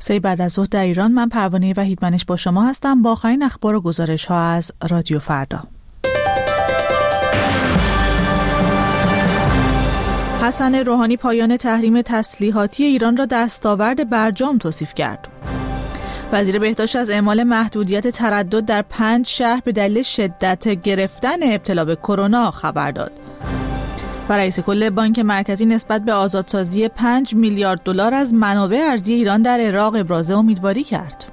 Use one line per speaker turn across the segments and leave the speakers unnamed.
سه بعد از ظهر در ایران. من پروانه وحیدمنش با شما هستم با آخرین اخبار و گزارش ها از رادیو فردا. حسن روحانی پایان تحریم تسلیحاتی ایران را دستاورد برجام توصیف کرد. وزیر بهداشت از اعمال محدودیت تردد در 5 شهر به دلیل شدت گرفتن ابتلا به کرونا خبر داد. و رئیس کل بانک مرکزی نسبت به آزادسازی 5 میلیارد دلار از منابع ارزی ایران در عراق ابراز امیدواری کرد.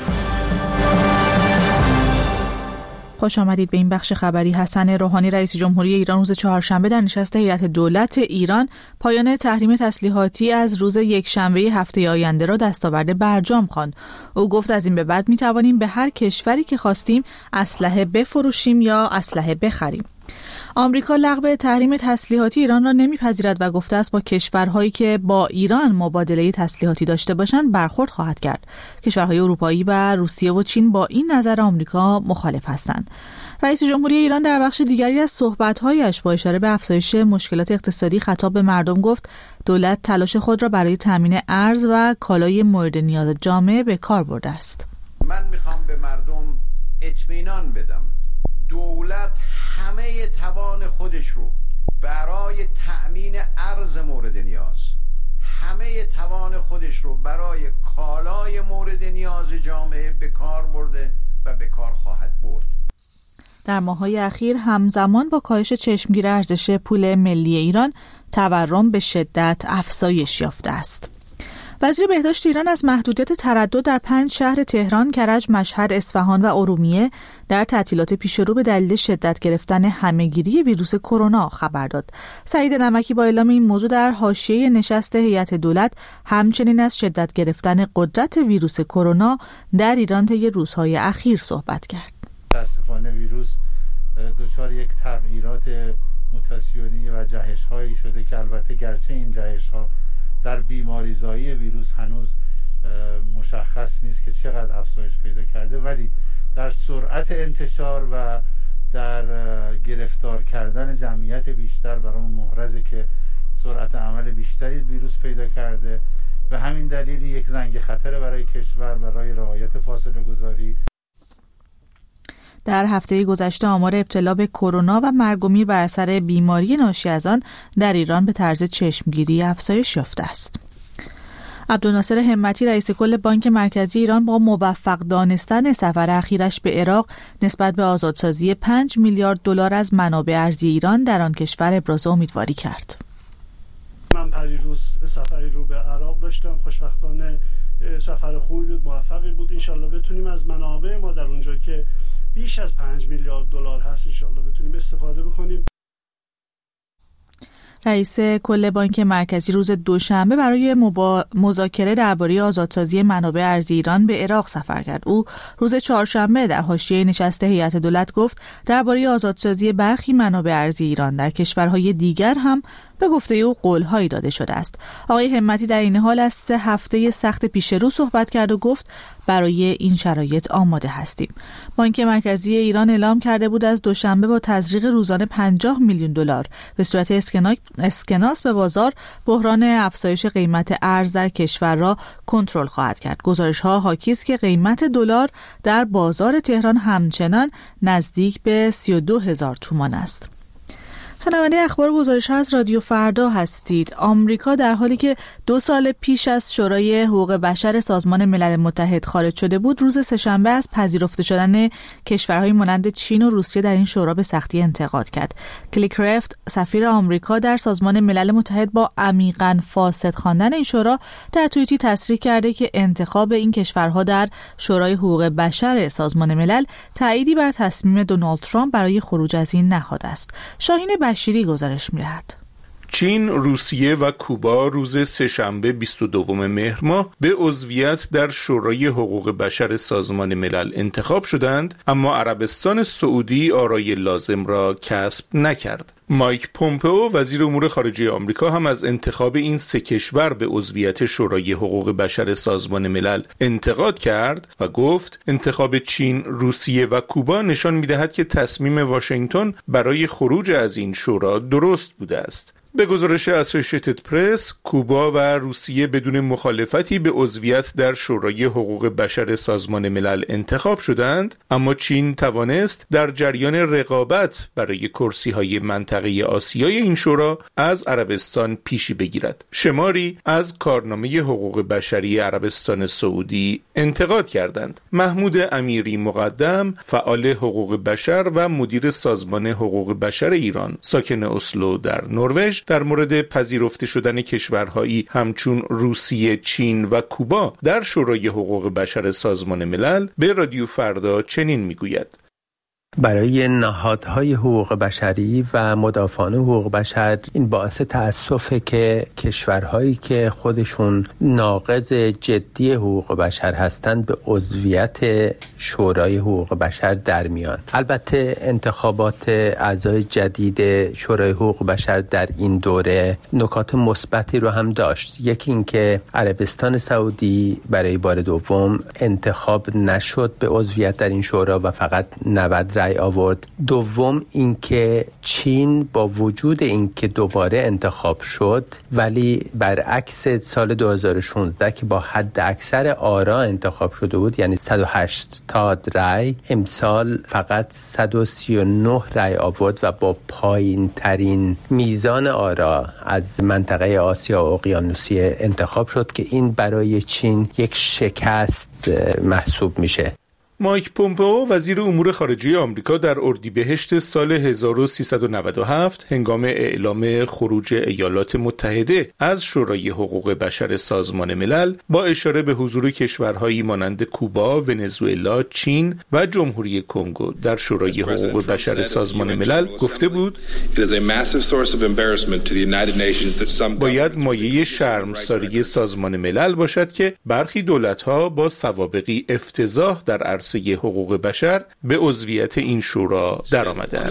خوش آمدید به این بخش خبری. حسن روحانی رئیس جمهوری ایران روز چهارشنبه در نشست هیئت دولت ایران پایان تحریم تسلیحاتی از روز یکشنبه هفته آینده را دستاورد برجام خواند. او گفت از این به بعد می توانیم به هر کشوری که خواستیم اسلحه بفروشیم یا اسلحه بخریم. آمریکا لغو تحریم تسلیحاتی ایران را نمیپذیرد و گفته است با کشورهایی که با ایران مبادله تسلیحاتی داشته باشند برخورد خواهد کرد. کشورهای اروپایی و روسیه و چین با این نظر آمریکا مخالف هستند. رئیس جمهوری ایران در بخش دیگری از صحبت‌هایش با اشاره به افزایش مشکلات اقتصادی خطاب به مردم گفت دولت تلاش خود را برای تامین ارز و کالای مورد نیاز جامعه به کار برده است.
من میخوام به مردم اطمینان بدم دولت همه توان خودش رو برای تأمین ارز مورد نیاز، همه توان خودش رو برای کالای مورد نیاز جامعه به کار برده و به کار خواهد برد.
در ماه‌های اخیر همزمان با کاهش چشمگیر ارزش پول ملی ایران تورم به شدت افزایش یافته است. وزیر بهداشت ایران از محدودیت تردد در 5 شهر تهران، کرج، مشهد، اصفهان و ارومیه در تعطیلات پیشرو به دلیل شدت گرفتن همهگیری ویروس کرونا خبر داد. سعید نمکی با اعلام این موضوع در حاشیه نشست هیئت دولت همچنین از شدت گرفتن قدرت ویروس کرونا در ایران طی روزهای اخیر صحبت کرد.
متاسفانه ویروس دچار یک تغییرات موتاسیونی و جهش‌هایی شده که البته گرچه این جهش‌ها در بیماریزایی ویروس هنوز مشخص نیست که چقدر افزایش پیدا کرده، ولی در سرعت انتشار و در گرفتار کردن جمعیت بیشتر برای محرزه که سرعت عمل بیشتری ویروس پیدا کرده و همین دلیل یک زنگ خطر برای کشور برای رعایت فاصله گذاری.
در هفته گذشته آمار ابتلا به کرونا و مرگ و میر بر اثر بیماری ناشی از آن در ایران به طرز چشمگیری افزایش یافته است. عبدالناصر همتی رئیس کل بانک مرکزی ایران با موفق دانستن سفر اخیرش به عراق نسبت به آزادسازی 5 میلیارد دلار از منابع ارزی ایران در آن کشور ابراز امیدواری کرد.
من پریروز سفری رو به عراق داشتم، خوشبختانه سفر خوبی بود، موفقی بود. انشالله بتونیم از منابع ما در اونجا که بیش از 5 میلیارد دلار هست انشالله بتونیم استفاده بکنیم.
رئیس کل بانک مرکزی روز دوشنبه برای مذاکره درباره آزادسازی منابع ارزی ایران به عراق سفر کرد. او روز چهارشنبه در حاشیه نشست هیئت دولت گفت درباره آزادسازی برخی منابع ارزی ایران در کشورهای دیگر هم به گفته او قول‌هایی داده شده است. آقای همتی در این حال از 3 هفته سخت پیش رو صحبت کرد و گفت برای این شرایط آماده هستیم. بانک مرکزی ایران اعلام کرده بود از دوشنبه با تزریق روزانه 50 میلیون دلار به صورت اسکناس به بازار بحران افزایش قیمت ارز در کشور را کنترل خواهد کرد. گزارش‌ها حاکی است که قیمت دلار در بازار تهران همچنان نزدیک به 32,000 تومان است. شنونده اخبار گزارش از رادیو فردا هستید. آمریکا در حالی که 2 سال پیش از شورای حقوق بشر سازمان ملل متحد خارج شده بود، روز سه‌شنبه از پذیرفته شدن کشورهای مانند چین و روسیه در این شورا به سختی انتقاد کرد. کلیکرافت سفیر آمریکا در سازمان ملل متحد با عمیقاً فاسد خواندن این شورا در توییتی تصریح کرده که انتخاب این کشورها در شورای حقوق بشر سازمان ملل تأییدی بر تصمیم دونالد ترامپ برای خروج از این نهاد است. شاهین بشیری گزارش می‌دهد.
چین، روسیه و کوبا روز سه‌شنبه 22 مهر ماه به عضویت در شورای حقوق بشر سازمان ملل انتخاب شدند، اما عربستان سعودی آرای لازم را کسب نکرد. مایک پومپئو وزیر امور خارجه آمریکا هم از انتخاب این 3 کشور به عضویت شورای حقوق بشر سازمان ملل انتقاد کرد و گفت انتخاب چین، روسیه و کوبا نشان می‌دهد که تصمیم واشنگتن برای خروج از این شورا درست بوده است. به گزارش اسوسییتد پرس، کوبا و روسیه بدون مخالفتی به عضویت در شورای حقوق بشر سازمان ملل انتخاب شدند، اما چین توانست در جریان رقابت برای کرسی‌های منطقه آسیای این شورا از عربستان پیشی بگیرد. شماری از کارنامه حقوق بشری عربستان سعودی انتقاد کردند. محمود امیری مقدم، فعال حقوق بشر و مدیر سازمان حقوق بشر ایران، ساکن اسلو در نروژ، در مورد پذیرفته شدن کشورهایی همچون روسیه، چین و کوبا در شورای حقوق بشر سازمان ملل به رادیو فردا چنین میگوید:
برای نهادهای حقوق بشری و مدافعان حقوق بشر این باعث تأسفه که کشورهایی که خودشون ناقض جدی حقوق بشر هستند به عضویت شورای حقوق بشر در میان. البته انتخابات اعضای جدید شورای حقوق بشر در این دوره نکات مثبتی رو هم داشت. یکی این که عربستان سعودی برای بار دوم انتخاب نشد به عضویت در این شورا و فقط 90 رأی آورد. دوم اینکه چین با وجود اینکه دوباره انتخاب شد ولی برعکس سال 2016 که با حد اکثر آرا انتخاب شده بود، یعنی 180 رأی، امسال فقط 139 رأی آورد و با پایین ترین میزان آرا از منطقه آسیا و اقیانوسیه انتخاب شد که این برای چین یک شکست محسوب میشه.
مایک پومپئو وزیر امور خارجه آمریکا در اردیبهشت سال 1397 هنگام اعلام خروج ایالات متحده از شورای حقوق بشر سازمان ملل با اشاره به حضور کشورهایی مانند کوبا، ونزوئلا، چین و جمهوری کنگو در شورای حقوق بشر سازمان ملل گفته بود: باید مایه شرمساری سازمان ملل باشد که برخی دولت‌ها با سوابقی افتضاح در عرصه حقوق بشر به عضویت این شورا درآمدند.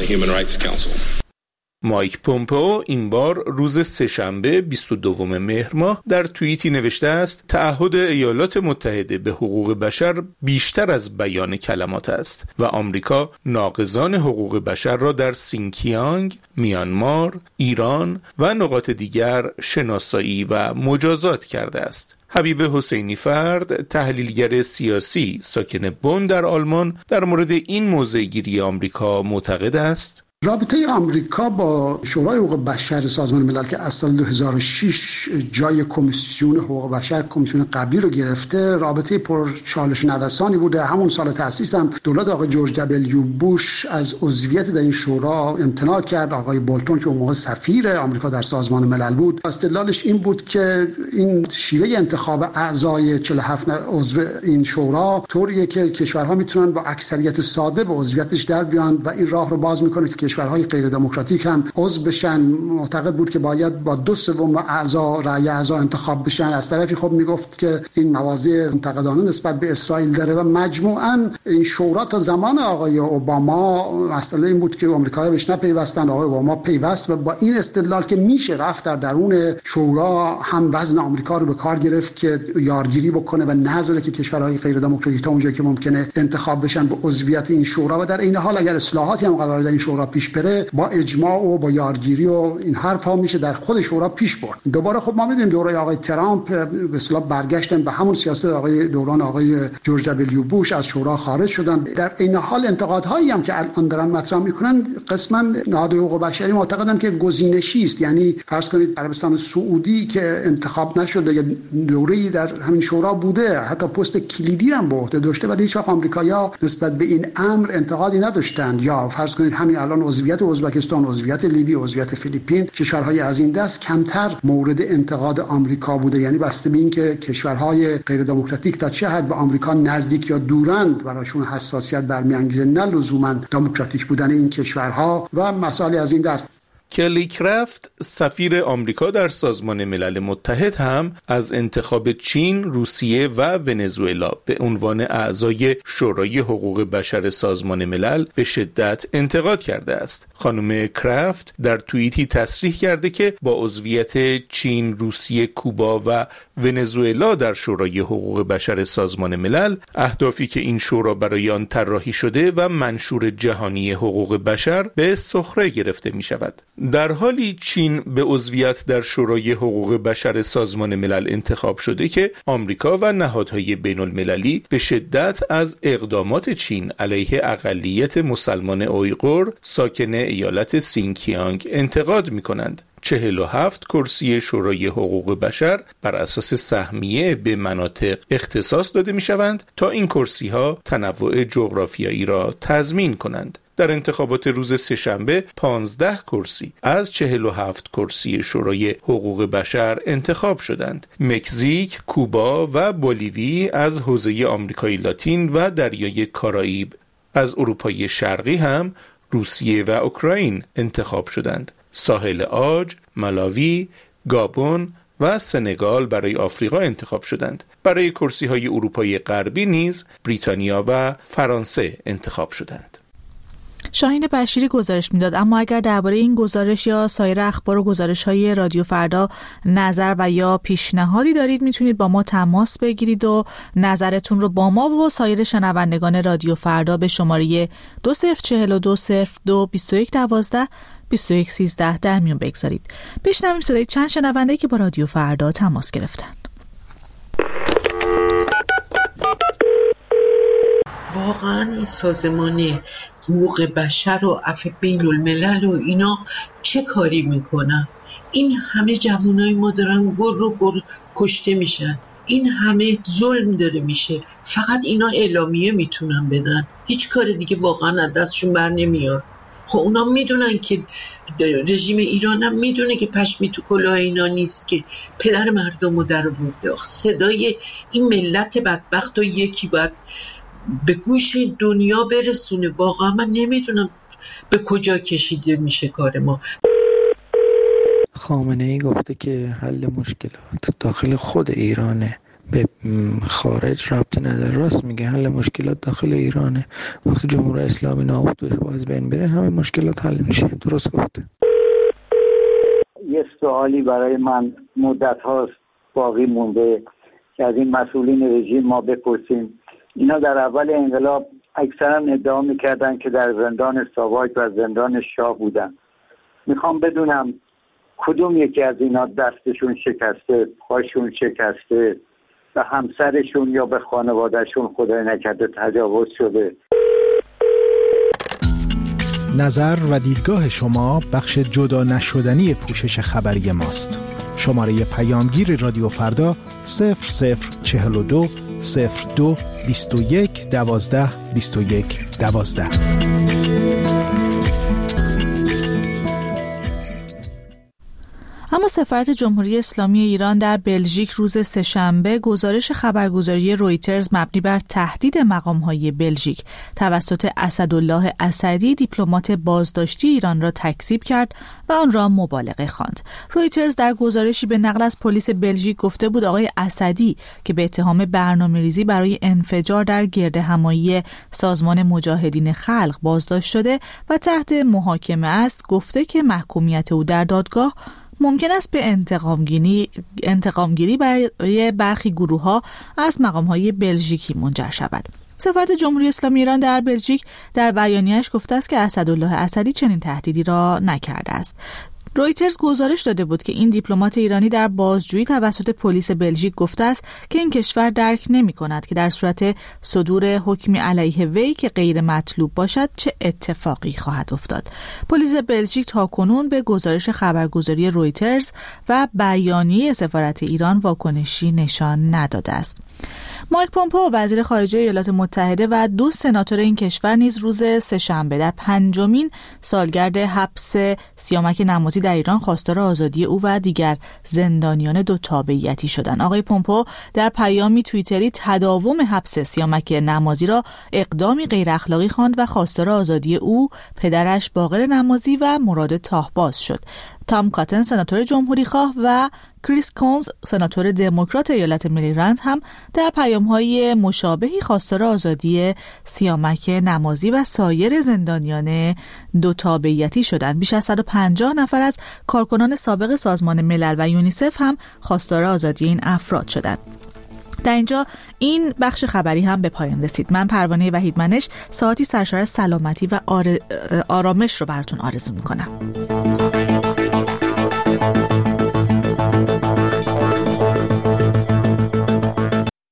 مایک پومپئو این بار روز سه‌شنبه 22 مهر ماه در توییتی نوشته است: تعهد ایالات متحده به حقوق بشر بیشتر از بیان کلمات است و آمریکا ناقضان حقوق بشر را در سینکیانگ، میانمار، ایران و نقاط دیگر شناسایی و مجازات کرده است. حبیب حسینی فرد، تحلیلگر سیاسی ساکن بن در آلمان، در مورد این موضع‌گیری آمریکا معتقد است:
رابطه آمریکا با شورای حقوق بشر سازمان ملل که از سال 2006 جای کمیسیون حقوق بشر، کمیسیون قبلی رو گرفته، رابطه پر چالش نوسانی بوده. همون سال تأسیس هم دولت آقای جورج دبلیو بوش از عضویت در این شورا امتناع کرد. آقای بولتون که اون موقع سفیر آمریکا در سازمان ملل بود، استدلالش این بود که این شیوه انتخاب اعضای 47 عضو این شورا طوریه که کشورها میتونن با اکثریت ساده به عضویتش در بیان و این راه رو باز میکنه که کشورهای غیر دموکراتیک هم عضو بشن. معتقد بود که باید با 2/3 اعضا رأی اعضا انتخاب بشن. از طرفی خب میگفت که این مواضع منتقدانه نسبت به اسرائیل داره و مجموعاً این شورا تا زمان آقای اوباما مسئله این بود که آمریکایی‌ها بهش نپیوستن، آقای اوباما پیوست و با این استدلال که میشه رفت در درون شورا هم وزن آمریکا رو به کار گرفت که یارگیری بکنه و نذاره که کشورهای غیر دموکراتیک تا اونجایی که ممکنه انتخاب بشن به عضویت این شورا و در این حال اگر اصلاحاتی هم قرار در این شورا پیش بره با اجماع و با یارگیری و این حرفا میشه در خود شورا پیش برد. دوباره خب ما میدونیم دوره آقای ترامپ به اصطلاح برگشتن به همون سیاست دوران آقای جورج دبلیو بوش، از شورا خارج شدن. در این حال انتقادهایی هم که الان دارن مطرح میکنن قسما نهاد حقوق بشری معتقدن که گزینشی است. یعنی فرض کنید عربستان سعودی که انتخاب نشده یا دوره‌ای در همین شورا بوده، حتی پست کلیدی هم به عهده داشته ولی هیچ وقت آمریکایی‌ها نسبت به این امر انتقادی نداشتند. یا فرض کنید همین الان عضویت ازبکستان، عضویت لیبی، عضویت فیلیپین، کشورهای از این دست کمتر مورد انتقاد آمریکا بوده. یعنی بسته به این که کشورهای غیر دموکراتیک تا چه حد به آمریکا نزدیک یا دورند براشون حساسیت برمیانگیزه، نه لزوما دموکراتیک بودن این کشورها و مسائل از این دست.
کلی کرافت، سفیر آمریکا در سازمان ملل متحد، هم از انتخاب چین، روسیه و ونزوئلا به عنوان اعضای شورای حقوق بشر سازمان ملل به شدت انتقاد کرده است. خانم کرافت در توییتی تصریح کرده که با عضویت چین، روسیه، کوبا و ونزوئلا در شورای حقوق بشر سازمان ملل، اهدافی که این شورا برای آن طراحی شده و منشور جهانی حقوق بشر به سخره گرفته می شود. در حالی چین به عضویت در شورای حقوق بشر سازمان ملل انتخاب شده که آمریکا و نهادهای بین المللی به شدت از اقدامات چین علیه اقلیت مسلمان اویغور ساکن ایالت سینکیانگ انتقاد می‌کنند. 47 کرسی شورای حقوق بشر بر اساس سهمیه به مناطق اختصاص داده می‌شوند تا این کرسی‌ها تنوع جغرافیایی را تضمین کنند. در انتخابات روز سه‌شنبه 15 کرسی از 47 کرسی شورای حقوق بشر انتخاب شدند. مکزیک، کوبا و بولیوی از حوزه آمریکای لاتین و دریای کارائیب، از اروپای شرقی هم روسیه و اوکراین انتخاب شدند. ساحل عاج، مالاوی، گابون و سنگال برای آفریقا انتخاب شدند. برای کرسی‌های اروپای غربی نیز بریتانیا و فرانسه انتخاب شدند.
شاهین بشیری گزارش میداد. اما اگر درباره این گزارش یا سایر اخبار و گزارش‌های رادیو فردا نظر و یا پیشنهادی دارید میتونید با ما تماس بگیرید و نظرتون رو با ما و سایر شنوندگان رادیو فردا به شماره 2042022112 در میون بگذارید. بشنویم صدای چند شنونده که با رادیو فردا تماس گرفتن.
واقعا این سازمان حقوق بشر و عفو بین الملل و اینا چه کاری میکنن؟ این همه جوانای ما دارن گر کشته میشن، این همه ظلم داره میشه، فقط اینا اعلامیه میتونن بدن، هیچ کار دیگه واقعا از دستشون بر نمیاد. خب اونا میدونن که رژیم ایران هم میدونه که پشمی تو کلاه اینا نیست که پدر مردم رو در آورده. صدای این ملت بدبخت و یکی باید به گوش دنیا برسونه. واقعا من نمیدونم به کجا کشیده میشه کار ما.
خامنه‌ای گفته که حل مشکلات داخل خود ایرانه، به خارج ربطی نداره. راست میگه، حل مشکلات داخل ایرانه. وقتی جمهوری اسلامی نابود بشه و از بین بره همه مشکلات حل میشه. درست گفته.
یه سوالی برای من مدت هاست باقی مونده که از این مسئولین رژیم ما بپرسیم. اینا در اول انقلاب اکثرا ادعا میکردن که در زندان ساواک و زندان شاه بودن. میخوام بدونم کدوم یکی از اینا دستشون شکسته، پاشون شکسته، به همسرشون یا به خانوادهشون خدای نکرده تجاوز شده.
نظر و دیدگاه شما بخش جدا نشدنی پوشش خبری ماست. شماره پیامگیر رادیو فردا 0042 02 21 12 21 12.
اما سفارت جمهوری اسلامی ایران در بلژیک روز سه‌شنبه گزارش خبرگزاری رویترز مبنی بر تهدید مقام‌های بلژیک توسط اسدالله اسدی دیپلمات بازداشتی ایران را تکذیب کرد و آن را مبالغه خواند. رویترز در گزارشی به نقل از پلیس بلژیک گفته بود آقای اسدی که به اتهام برنامه‌ریزی برای انفجار در گردهمایی سازمان مجاهدین خلق بازداشت شده و تحت محاکمه است، گفته که محکومیت او در دادگاه ممکن است به انتقامگیری برای برخی گروه‌ها از مقام‌های بلژیکی منجر شود. سفارت جمهوری اسلامی ایران در بلژیک در بیانیه‌اش گفته است که اسدالله اسدی چنین تهدیدی را نکرده است. رویترز گزارش داده بود که این دیپلمات ایرانی در بازجویی توسط پلیس بلژیک گفته است که این کشور درک نمی‌کند که در صورت صدور حکمی علیه وی که غیر مطلوب باشد چه اتفاقی خواهد افتاد. پلیس بلژیک تاکنون به گزارش خبرگزاری رویترز و بیانیه سفارت ایران واکنشی نشان نداده است. مایک پومپئو وزیر خارجه ایالات متحده و 2 سناتور این کشور نیز روز سه‌شنبه در 5مین سالگرد حبس سیامک نمازی در ایران خواستار آزادی او و دیگر زندانیان 2 تابعیتی شدند. آقای پومپئو در پیامی توییتری تداوم حبس سیامک نمازی را اقدامی غیر اخلاقی خواند و خواستار آزادی او، پدرش باقر نمازی و مراد تاهباز شد. تام کاتن سناتور جمهوری خواه و کریس کونز سناتور دموکرات ایالت مریلند هم در پیام‌های مشابهی خواستار آزادی سیامک نمازی و سایر زندانیان 2 تابعیتی شدند. بیش از 150 نفر از کارکنان سابق سازمان ملل و یونیسف هم خواستار آزادی این افراد شدند. در اینجا این بخش خبری هم به پایان رسید. من پروانه وحیدمنش ساعتی سرشار از سلامتی و آرامش رو براتون آرزو میکنم.